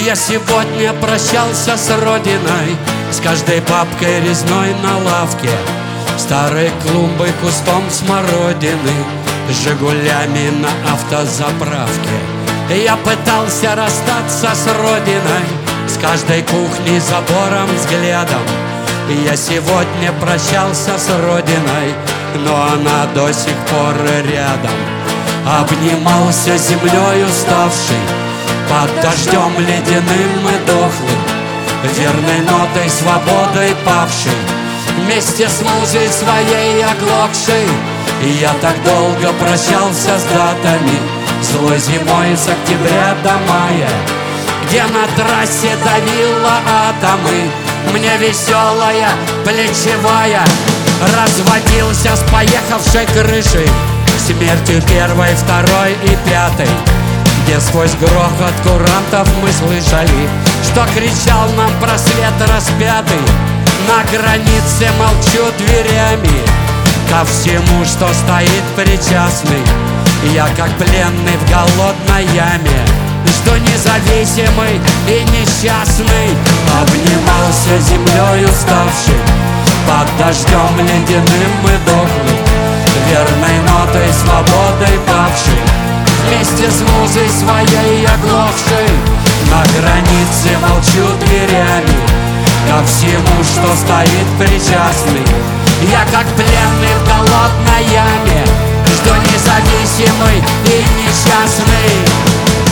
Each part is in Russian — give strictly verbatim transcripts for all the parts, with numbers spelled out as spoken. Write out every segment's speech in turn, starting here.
Я сегодня прощался с родиной, с каждой бабкой резной на лавке, старой клумбой, кустом смородины, с жигулями на автозаправке. Я пытался расстаться с родиной, с каждой кухней, забором, взглядом. Я сегодня прощался с родиной, но она до сих пор рядом. Обнимался с землей уставший, под дождем ледяным и дохлым, верной нотой свободой павшей, вместе с музой своей оглохшей. И я так долго прощался с датами, злой зимой с октября до мая, где на трассе давила атомы. Мне веселая плечевая разводился с поехавшей крышей, смертью первой, второй и пятой, где сквозь грохот курантов мы слышали, что кричал нам просвет распятый. На границе молчу дверями ко всему, что стоит причастный. Я как пленный в голодной яме, что независимый и несчастный, обнимался землей уставший, под дождем ледяным и дохлым, верной нотой свободой павший, вместе с музой своей оглохшей. На границе молчу дверями ко всему, что стоит причастный. Я как пленный в голодной яме, что независимый и несчастный.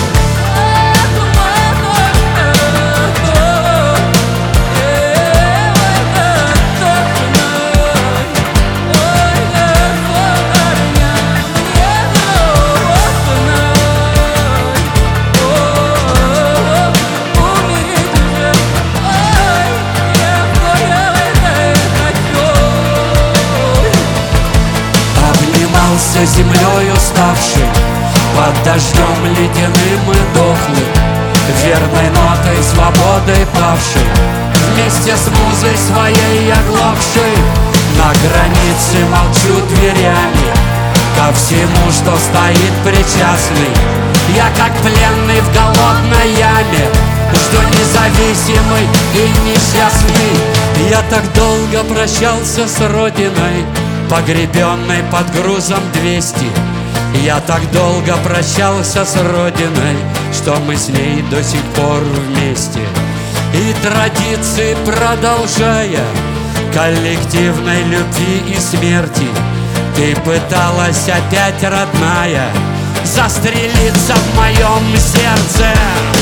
Землей уставший, под дождем ледяным и дохлым, верной нотой свободой павший, вместе с музой своей оглохшей. На границе молчу дверями ко всему, что стоит причастный. Я как пленный в голодной яме, что независимый и несчастный. Я так долго прощался с родиной, погребенной под грузом двести. Я так долго прощался с родиной, что мы с ней до сих пор вместе. И традиции продолжая, коллективной любви и смерти, ты пыталась опять, родная, застрелиться в моем сердце.